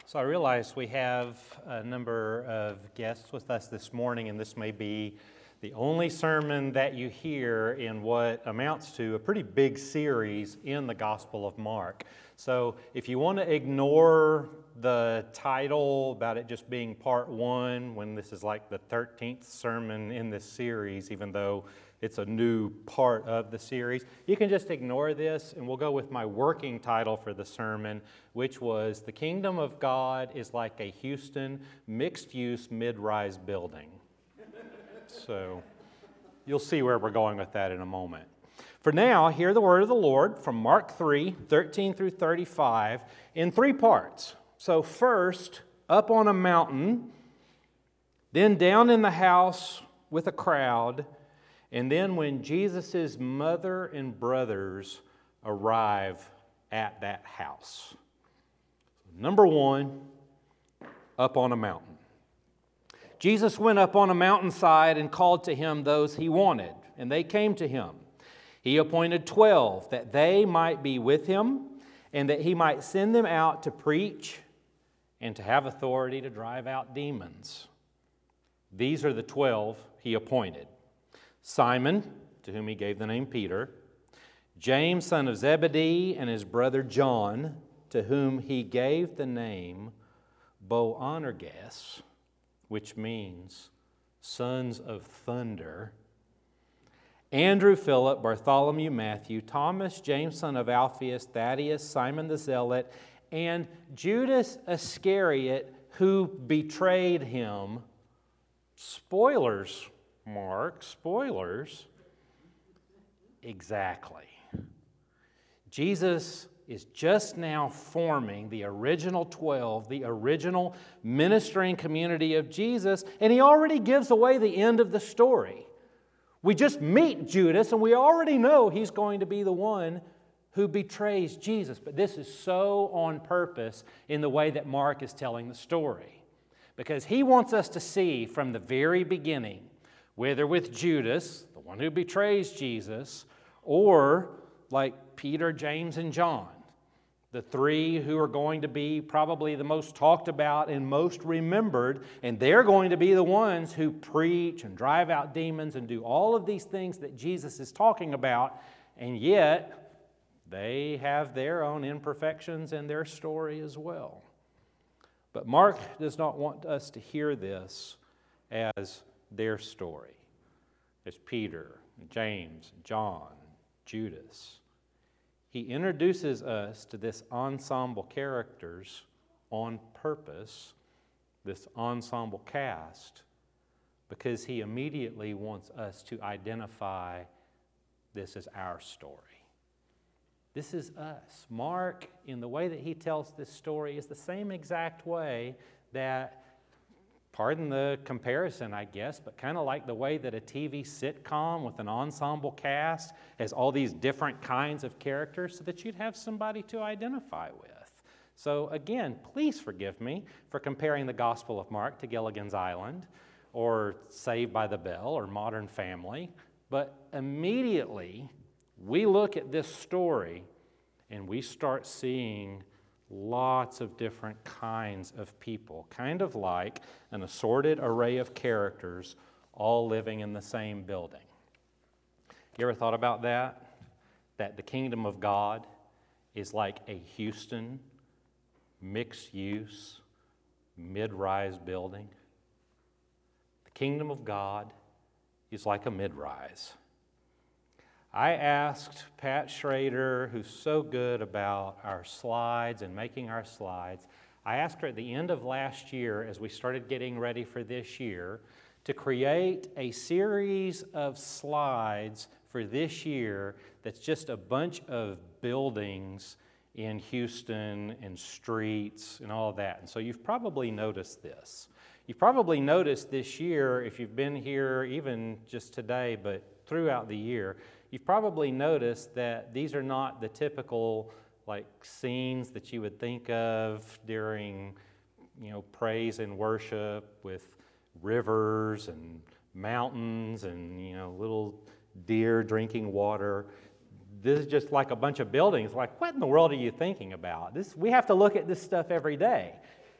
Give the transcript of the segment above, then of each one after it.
So I realize we have a number of guests with us this morning, and this may be the only sermon that you hear in what amounts to a pretty big series in the Gospel of Mark. So if you want to ignore the title about it just being part one, when this is like the 13th sermon in this series, even though it's a new part of the series, you can just ignore this, and we'll go with my working title for the sermon, which was "The Kingdom of God is like a Houston mixed-use mid-rise building." So you'll see where we're going with that in a moment. For now, hear the word of the Lord from Mark 3, 13 through 35, in three parts. So first, up on a mountain, then down in the house with a crowd, and then when Jesus' mother and brothers arrive at that house. Number one, up on a mountain. Jesus went up on a mountainside and called to him those he wanted, and they came to him. He appointed 12 that they might be with him and that he might send them out to preach and to have authority to drive out demons. These are the 12 he appointed: Simon, to whom he gave the name Peter; James, son of Zebedee, and his brother John, to whom he gave the name Boanerges, which means sons of thunder; Andrew, Philip, Bartholomew, Matthew, Thomas, James, son of Alphaeus, Thaddeus, Simon the Zealot, and Judas Iscariot, who betrayed him. Spoilers, Mark, spoilers. Exactly. Jesus is just now forming the original 12, the original ministering community of Jesus, and he already gives away the end of the story. We just meet Judas, and we already know he's going to be the one who betrays Jesus. But this is so on purpose in the way that Mark is telling the story, because he wants us to see from the very beginning, whether with Judas, the one who betrays Jesus, or like Peter, James, and John, the three who are going to be probably the most talked about and most remembered, and they're going to be the ones who preach and drive out demons and do all of these things that Jesus is talking about, and yet they have their own imperfections and their story as well. But Mark does not want us to hear this as their story, as Peter, James, John, Judas. He introduces us to this ensemble characters on purpose, this ensemble cast, because he immediately wants us to identify this as our story. This is us. Mark, in the way that he tells this story, is the same exact way that, pardon the comparison, I guess, but kind of like the way that a TV sitcom with an ensemble cast has all these different kinds of characters so that you'd have somebody to identify with. So again, please forgive me for comparing the Gospel of Mark to Gilligan's Island or Saved by the Bell or Modern Family, but immediately we look at this story and we start seeing lots of different kinds of people, kind of like an assorted array of characters all living in the same building. You ever thought about that? That the kingdom of God is like a Houston mixed-use mid-rise building? The kingdom of God is like a mid-rise. I asked Pat Schrader, who's so good about our slides and making our slides, I asked her at the end of last year, as we started getting ready for this year, to create a series of slides for this year that's just a bunch of buildings in Houston and streets and all of that. And so you've probably noticed this. You've probably noticed this year, if you've been here even just today, but throughout the year, you've probably noticed that these are not the typical scenes that you would think of during, praise and worship with rivers and mountains and, little deer drinking water. This is just like a bunch of buildings. Like, what in the world are you thinking about? We have to look at this stuff every day.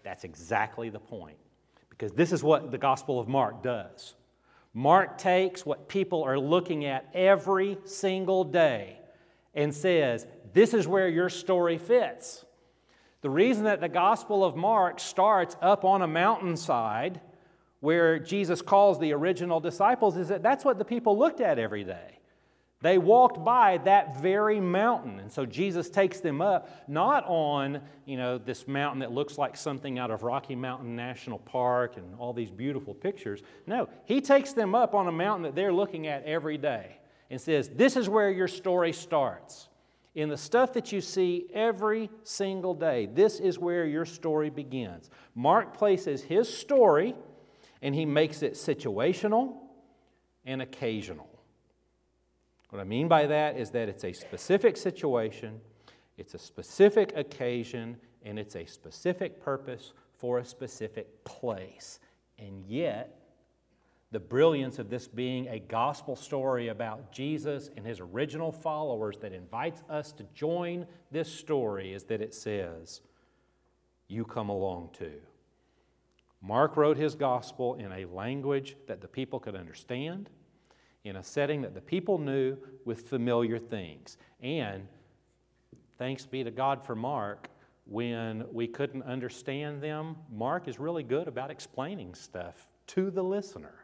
That's exactly the point. Because this is what the Gospel of Mark does. Mark takes what people are looking at every single day and says, this is where your story fits. The reason that the Gospel of Mark starts up on a mountainside where Jesus calls the original disciples is that that's what the people looked at every day. They walked by that very mountain. And so Jesus takes them up, not on, this mountain that looks like something out of Rocky Mountain National Park and all these beautiful pictures. No, He takes them up on a mountain that they're looking at every day and says, this is where your story starts. In the stuff that you see every single day, this is where your story begins. Mark places his story and he makes it situational and occasional. What I mean by that is that it's a specific situation, it's a specific occasion, and it's a specific purpose for a specific place. And yet, the brilliance of this being a gospel story about Jesus and His original followers that invites us to join this story is that it says, you come along too. Mark wrote his gospel in a language that the people could understand, in a setting that the people knew with familiar things. And thanks be to God for Mark, when we couldn't understand them, Mark is really good about explaining stuff to the listener.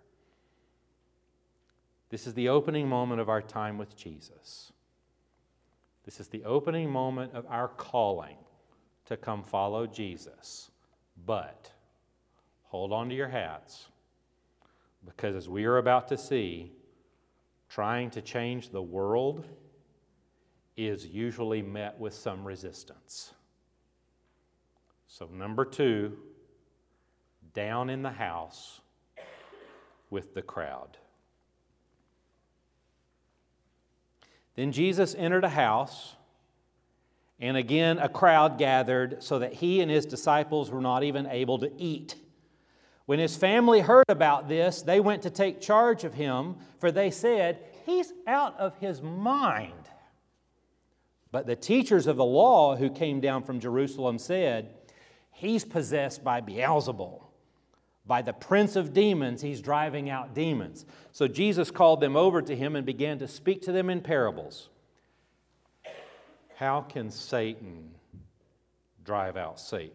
This is the opening moment of our time with Jesus. This is the opening moment of our calling to come follow Jesus. But hold on to your hats, because as we are about to see, trying to change the world is usually met with some resistance. So, number 2, down in the house with the crowd. Then Jesus entered a house, and again a crowd gathered so that He and His disciples were not even able to eat. When His family heard about this, they went to take charge of Him, for they said, he's out of his mind. But the teachers of the law who came down from Jerusalem said, he's possessed by Beelzebul. By the prince of demons, he's driving out demons. So Jesus called them over to Him and began to speak to them in parables. How can Satan drive out Satan?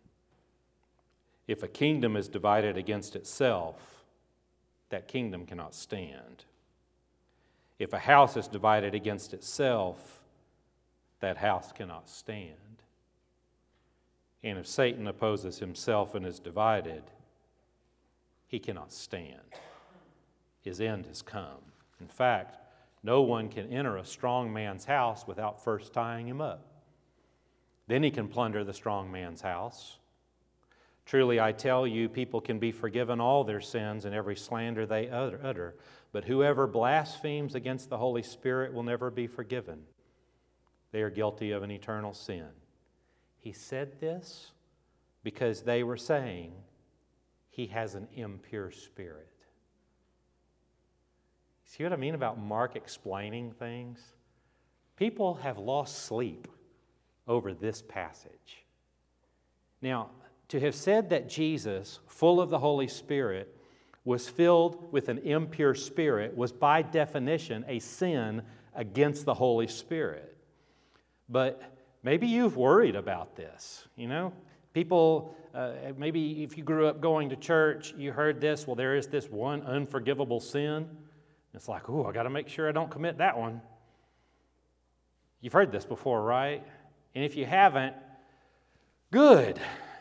If a kingdom is divided against itself, that kingdom cannot stand. If a house is divided against itself, that house cannot stand. And if Satan opposes himself and is divided, he cannot stand. His end has come. In fact, no one can enter a strong man's house without first tying him up. Then he can plunder the strong man's house. Truly, I tell you, people can be forgiven all their sins and every slander they utter, but whoever blasphemes against the Holy Spirit will never be forgiven. They are guilty of an eternal sin. He said this because they were saying he has an impure spirit. See what I mean about Mark explaining things? People have lost sleep over this passage. Now, to have said that Jesus, full of the Holy Spirit, was filled with an impure spirit was by definition a sin against the Holy Spirit. But maybe you've worried about this, People, maybe if you grew up going to church, you heard this, well, there is this one unforgivable sin. It's like, I got to make sure I don't commit that one. You've heard this before, right? And if you haven't, good.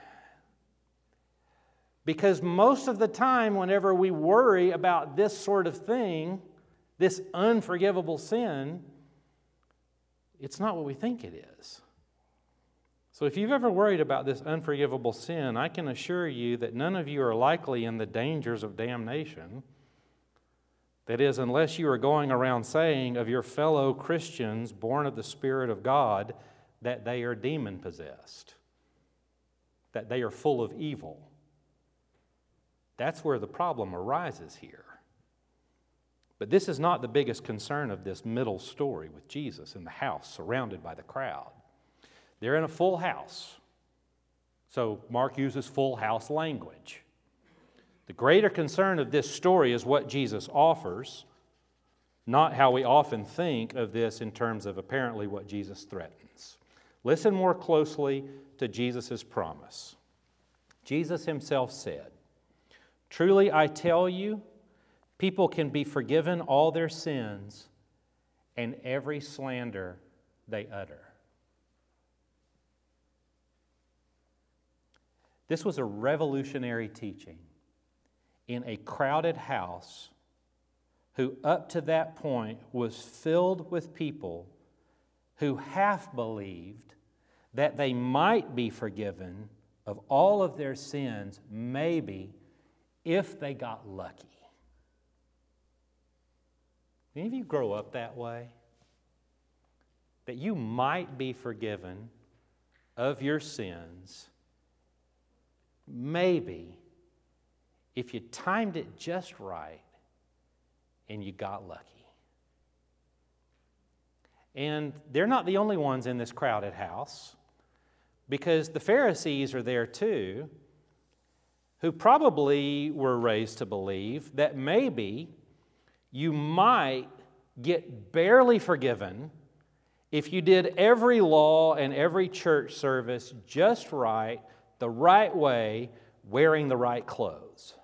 Because most of the time, whenever we worry about this sort of thing, this unforgivable sin, it's not what we think it is. So if you've ever worried about this unforgivable sin, I can assure you that none of you are likely in the dangers of damnation. That is, unless you are going around saying of your fellow Christians born of the Spirit of God that they are demon-possessed, that they are full of evil. That's where the problem arises here. But this is not the biggest concern of this middle story with Jesus in the house surrounded by the crowd. They're in a full house. So Mark uses full house language. The greater concern of this story is what Jesus offers, not how we often think of this in terms of apparently what Jesus threatens. Listen more closely to Jesus' promise. Jesus himself said, "Truly I tell you, people can be forgiven all their sins and every slander they utter." This was a revolutionary teaching in a crowded house who up to that point was filled with people who half believed that they might be forgiven of all of their sins, maybe, if they got lucky. Any of you grow up that way? That you might be forgiven of your sins, maybe, if you timed it just right and you got lucky. And they're not the only ones in this crowded house, because the Pharisees are there too, who probably were raised to believe that maybe you might get barely forgiven if you did every law and every church service just right, the right way, wearing the right clothes.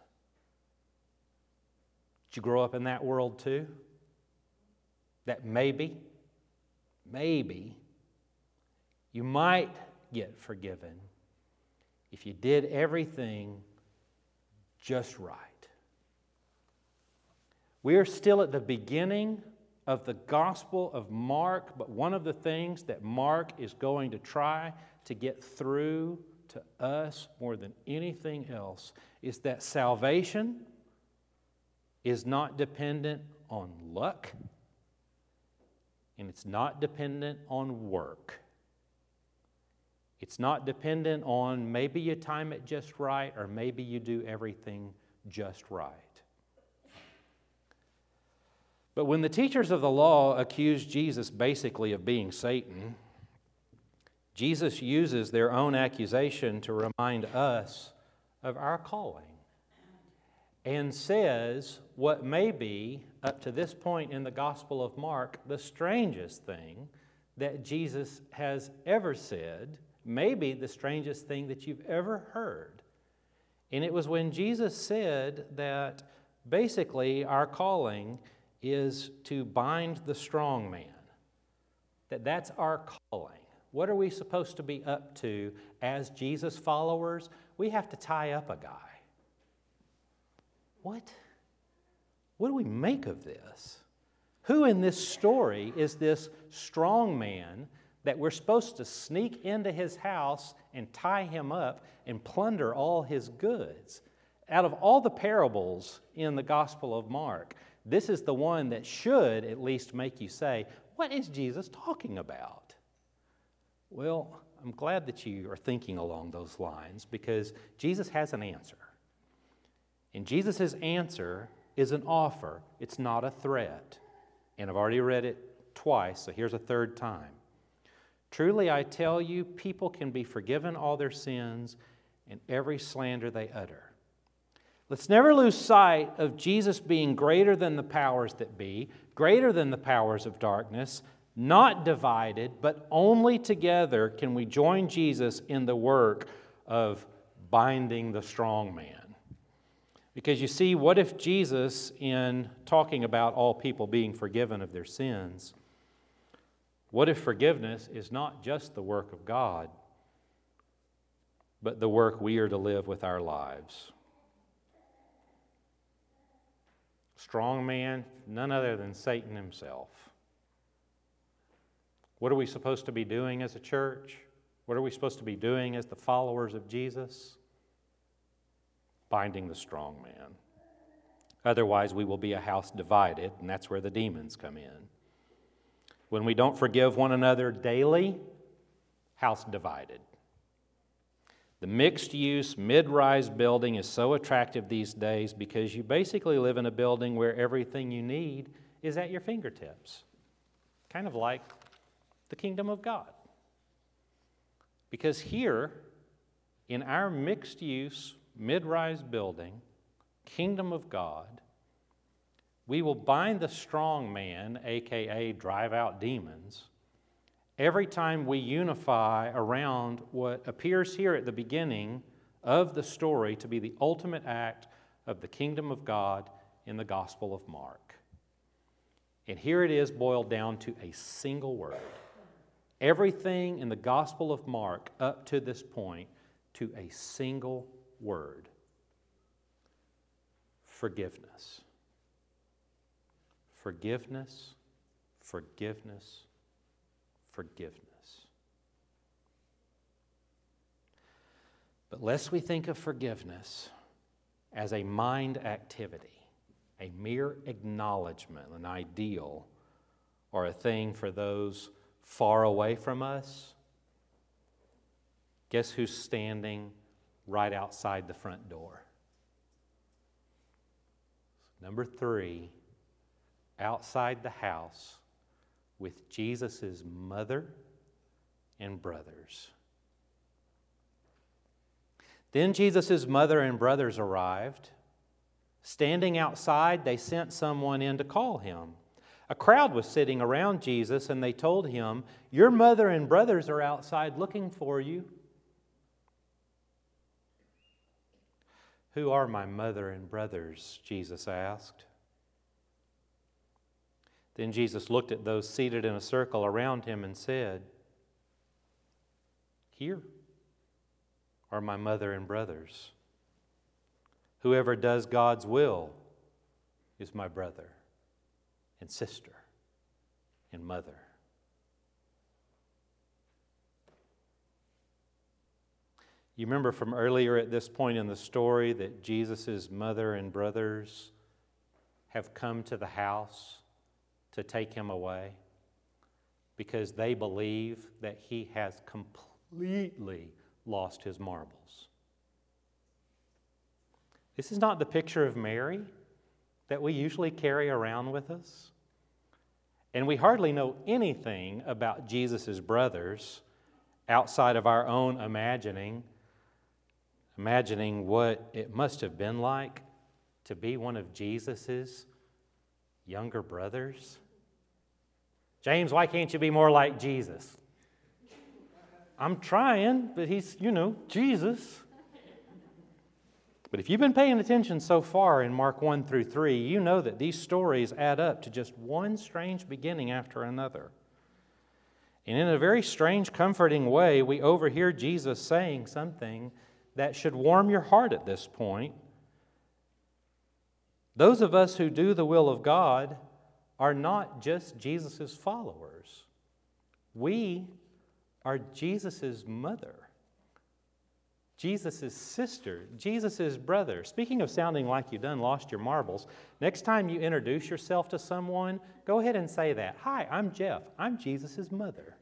Did you grow up in that world too? That maybe you might get forgiven if you did everything just right. We are still at the beginning of the Gospel of Mark, but one of the things that Mark is going to try to get through to us more than anything else is that salvation is not dependent on luck, and it's not dependent on work. It's not dependent on maybe you time it just right or maybe you do everything just right. But when the teachers of the law accused Jesus basically of being Satan, Jesus uses their own accusation to remind us of our calling and says what may be, up to this point in the Gospel of Mark, the strangest thing that Jesus has ever said, maybe the strangest thing that you've ever heard. And it was when Jesus said that basically our calling is to bind the strong man, that's our calling. What are we supposed to be up to as Jesus followers? We have to tie up a guy. What do we make of this? Who in this story is this strong man that we're supposed to sneak into his house and tie him up and plunder all his goods? Out of all the parables in the Gospel of Mark, this is the one that should at least make you say, what is Jesus talking about? Well, I'm glad that you are thinking along those lines, because Jesus has an answer. And Jesus' answer is an offer. It's not a threat. And I've already read it twice, so here's a third time. Truly I tell you, people can be forgiven all their sins and every slander they utter. Let's never lose sight of Jesus being greater than the powers that be, greater than the powers of darkness, not divided, but only together can we join Jesus in the work of binding the strong man. Because you see, what if Jesus, in talking about all people being forgiven of their sins, what if forgiveness is not just the work of God, but the work we are to live with our lives? Strong man, none other than Satan himself. What are we supposed to be doing as a church? What are we supposed to be doing as the followers of Jesus? Binding the strong man. Otherwise, we will be a house divided, and that's where the demons come in. When we don't forgive one another daily, house divided. The mixed-use, mid-rise building is so attractive these days because you basically live in a building where everything you need is at your fingertips. Kind of like the kingdom of God. Because here in our mixed-use, mid-rise building, Kingdom of God, we will bind the strong man, aka drive out demons, every time we unify around what appears here at the beginning of the story to be the ultimate act of the kingdom of God in the Gospel of Mark. And here it is boiled down to a single word. Everything in the Gospel of Mark up to this point to a single word. Forgiveness. Forgiveness, forgiveness, forgiveness. But lest we think of forgiveness as a mind activity, a mere acknowledgement, an ideal, or a thing for those far away from us, guess who's standing right outside the front door? Number 3, outside the house with Jesus' mother and brothers. Then Jesus' mother and brothers arrived. Standing outside, they sent someone in to call him. A crowd was sitting around Jesus, and they told him, "Your mother and brothers are outside looking for you." "Who are my mother and brothers?" Jesus asked. Then Jesus looked at those seated in a circle around him and said, "Here are my mother and brothers. Whoever does God's will is my brother and sister and mother." You remember from earlier at this point in the story that Jesus' mother and brothers have come to the house to take him away because they believe that he has completely lost his marbles. This is not the picture of Mary that we usually carry around with us. And we hardly know anything about Jesus' brothers outside of our own imagining what it must have been like to be one of Jesus' younger brothers. James, why can't you be more like Jesus? I'm trying, but he's, Jesus. But if you've been paying attention so far in Mark 1 through 3, you know that these stories add up to just one strange beginning after another. And in a very strange, comforting way, we overhear Jesus saying something that should warm your heart at this point. Those of us who do the will of God are not just Jesus' followers. We are Jesus' mother, Jesus' sister, Jesus' brother. Speaking of sounding like you done lost your marbles, next time you introduce yourself to someone, go ahead and say that. "Hi, I'm Jeff. I'm Jesus' mother."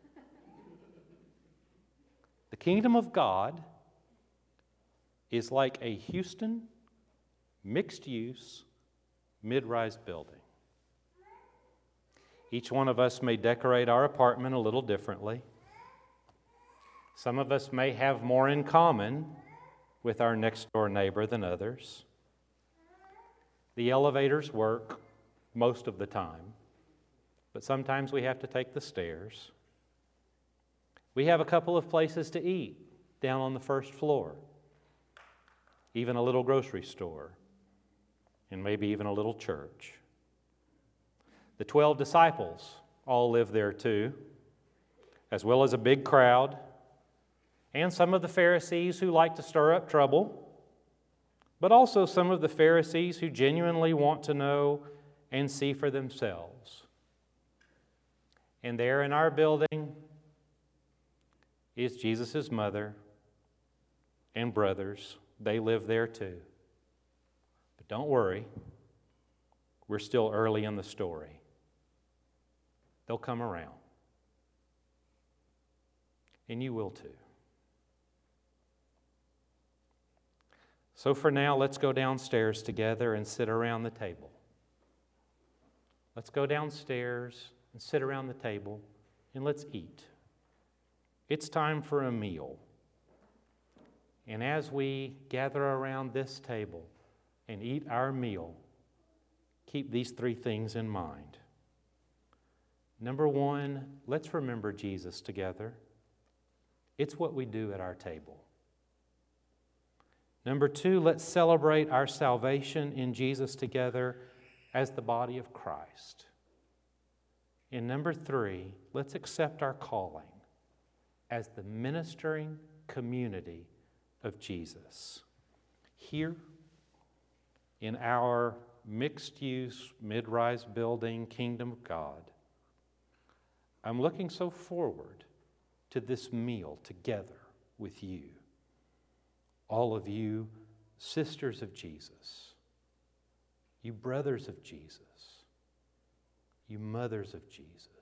The kingdom of God is like a Houston mixed-use mid-rise building. Each one of us may decorate our apartment a little differently. Some of us may have more in common with our next-door neighbor than others. The elevators work most of the time, but sometimes we have to take the stairs. We have a couple of places to eat down on the first floor, even a little grocery store, and maybe even a little church. The 12 disciples all live there too, as well as a big crowd, and some of the Pharisees who like to stir up trouble, but also some of the Pharisees who genuinely want to know and see for themselves. And there in our building is Jesus' mother and brothers. They live there too. But don't worry, we're still early in the story. They'll come around. And you will too. So for now, let's go downstairs together and sit around the table. Let's go downstairs and sit around the table and let's eat. It's time for a meal. And as we gather around this table and eat our meal, keep these three things in mind. Number one, let's remember Jesus together. It's what we do at our table. Number two, let's celebrate our salvation in Jesus together as the body of Christ. And number three, let's accept our calling as the ministering community of Jesus. Here in our mixed-use, mid-rise building, Kingdom of God, I'm looking so forward to this meal together with you. All of you sisters of Jesus, you brothers of Jesus, you mothers of Jesus.